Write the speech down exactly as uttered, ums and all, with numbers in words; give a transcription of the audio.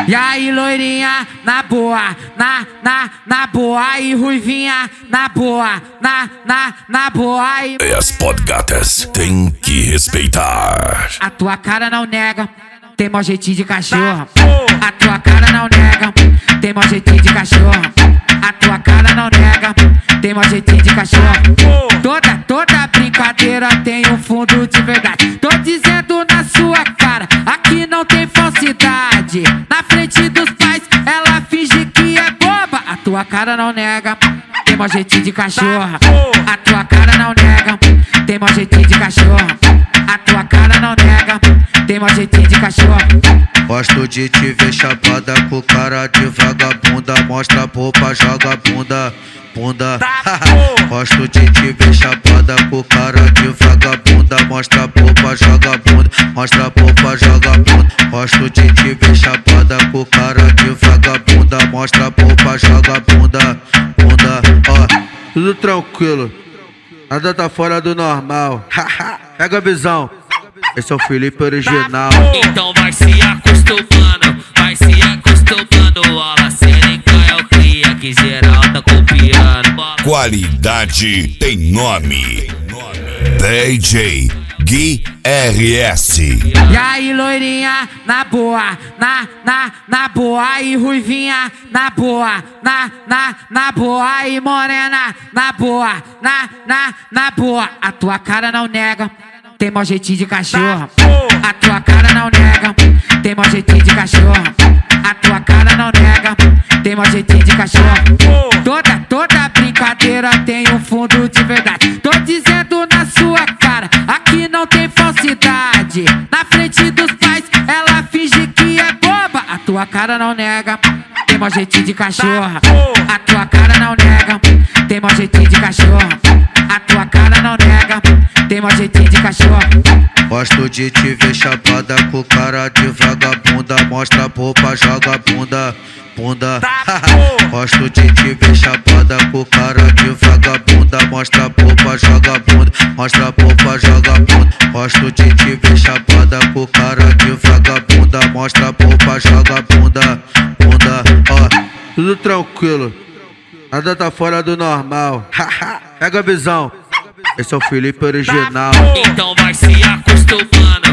E aí, loirinha, na boa, na, na, na boa. E ruivinha, na boa, na, na, na boa. E as podgatas tem que respeitar. a tua cara não nega, tem mau jeitinho de cachorro. A tua cara não nega, tem mau jeitinho de cachorro. A tua cara não nega, tem mau jeitinho de cachorro. Toda, toda brincadeira tem um fundo de verdade. Tô dizendo na sua cara, aqui não tem falsidade. Na frente dos pais, ela finge que é boba. A tua cara não nega, tem mau jeitinho de cachorro. A tua cara não nega, tem mau jeitinho de cachorro. A tua cara não nega, tem mau jeitinho de cachorro. Gosto de te ver chapada com cara de vagabunda. Mostra a popa, joga bunda, bunda. Gosto de te ver chapada com cara de vagabunda. Mostra a popa, joga bunda, mostra a popa, joga bunda. Gosto de te ver chapada com cara de vagabunda. Mostra a popa, joga bunda, bunda. Ó, tudo tranquilo, nada tá fora do normal. Pega a visão, esse é o Felipe original. Então vai se acostumando, vai se acostumando. Olha, cê nem cai, eu cria que geral tá copiando. Qualidade tem nome. D J Gui R S. E aí, loirinha, na boa, na, na, na boa. E ruivinha, na boa, na, na, na boa. E morena, na boa, na, na, na boa. A tua cara não nega, tem mau jeitinho de cachorro. A tua cara não nega, tem mau jeitinho de cachorro. A tua cara não nega, tem mau jeitinho de cachorro. Toda, toda brincadeira tem um fundo de verdade. Tô dizendo na sua cara, aqui não tem falsidade. Na frente dos pais, ela finge que é boba. A tua cara não nega, tem mau jeitinho de cachorro. A tua cara não nega, tem mau jeitinho de cachorro. A tua cara não nega, tem mau jeitinho de cachorro. Gosto de te ver chapada com cara de vagabunda. Mostra a popa, joga bunda, bunda. Gosto de te ver chapada com cara de vagabunda. Mostra a popa, joga bunda, mostra a popa, joga bunda. Gosto de te ver chapada com cara de vagabunda. Mostra a popa, joga bunda, bunda. Ó, tudo tranquilo, nada tá fora do normal. Pega a visão, esse é o Felipe original. Então vai se acostumando,